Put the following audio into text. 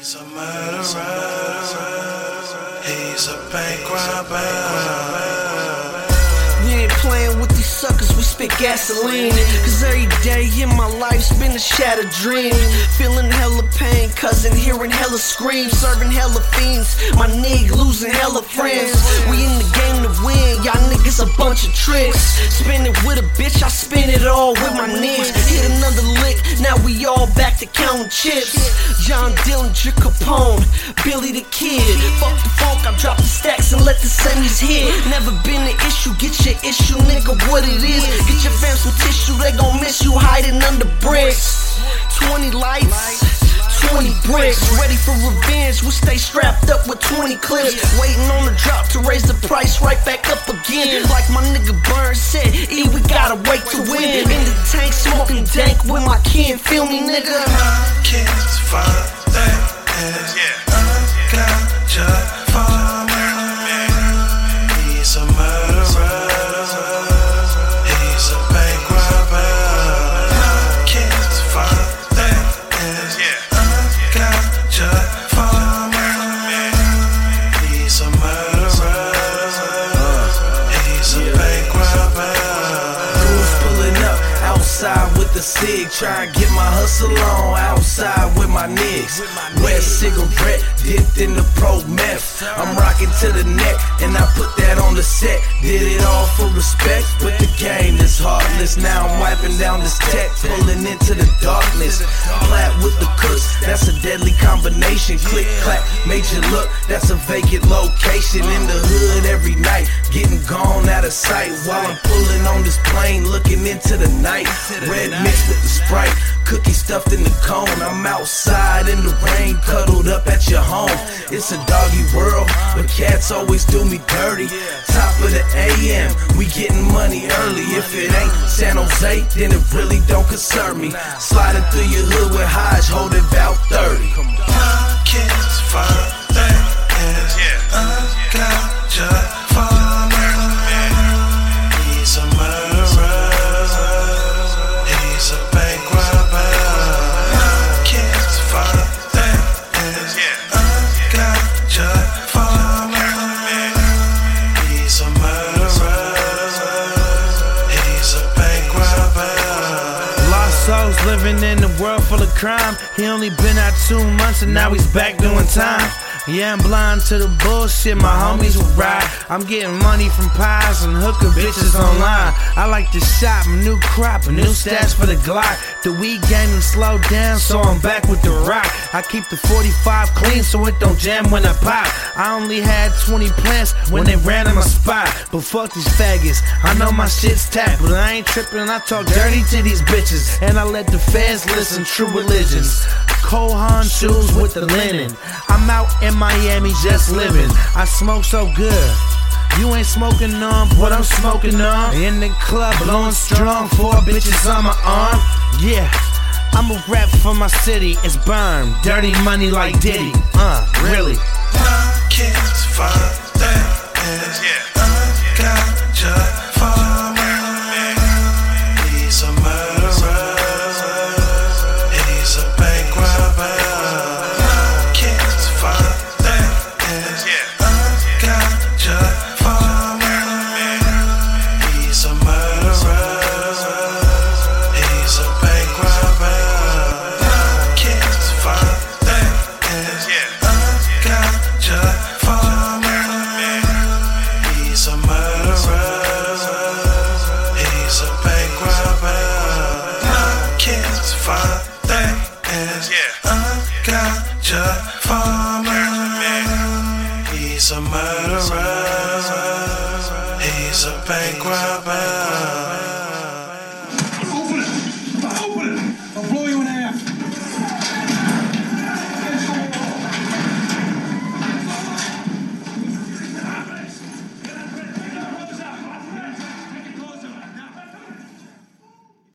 He's a murderer. He's a bank robber. We ain't playing with these suckers, we spit gasoline. Cause every day in my life's been a shattered dream. Feeling hella pain, cousin, hearing hella screams. Serving hella fiends, my nigga losing hella friends. We in the game to win, y'all niggas a bunch of tricks. Spin it with a bitch, I spin it all with my niggas. Hit another lick, now we all back to counting chips. John Dillinger, Capone, Billy the Kid. Fuck the funk, I drop the stacks and let the semis hit. Never been an issue, get your issue, nigga, what it is. Get your fam some tissue, they gon' miss you hiding under bricks. 20 lights, 20 bricks. Ready for revenge, we stay strapped up with 20 clips. Waiting on the drop to raise the price right back up again. Like my nigga Burns said, we gotta wait to win. In the tank, smoking dank with my kin, feel me, nigga? My kids for that is gotcha for me. He's a murderer. He's a bank robber. My kids for that is gotcha for me. He's a murderer. He's a bank robber. Who's pulling up outside with the cig, try and get my hustle on outside with my niggas. Wet cigarette dipped in the pro meth. I'm rocking to the neck and I put that on the set. Did it all for respect, but the game is heartless. Now I'm wiping down this tech, pulling into the darkness. Plat with the cooks, that's a deadly combination. Click clack, made you look, that's a vacant location. In the hood every night, getting gone out of sight. While I'm pulling on this plane, looking into the night. Red mixed with the Sprite, cookie stuffed in the cone. I'm outside in the rain, cuddled up at your home. It's a doggy world, but cats always do me dirty. Top of the AM, we getting money early. If it ain't San Jose, then it really don't concern me. Sliding through your hood with Hodge, holding about 30. My kids for that is gotcha for me. He's a murderer. He's a bank robber. My kids for that is gotcha for me. He's a murderer. He's a bank robber. Lost souls living in a world full of crime. He only been out 2 months and now he's back doing time. Yeah, I'm blind to the bullshit, my homies will ride. I'm getting money from pies and hooker bitches online. I like to shop, new crop, a new stash for the Glock. The weed game done slowed down, so I'm back with the rock. I keep the 45 clean so it don't jam when I pop. I only had 20 plants when they ran in my spot. But fuck these faggots, I know my shit's tapped, but I ain't tripping, I talk dirty to these bitches. And I let the fans listen, true religions. Kohan shoes with the linen. I'm out in Miami just living. I smoke so good. You ain't smoking none, what I'm smoking on. In the club, blowing strong, 4 bitches on my arm. Yeah, I'm a rap for my city, it's burned. Dirty money like Diddy, really. My kids for that is gotcha for me. He's a murderer. He's a bank robber. My kids for that is gotcha for me. He's a murderer. He's a bank robber. My kids for that is gotcha for me. He's a murderer. He's a bank robber. My kids for that is gotcha for me. He's a murderer. He's a bank robber.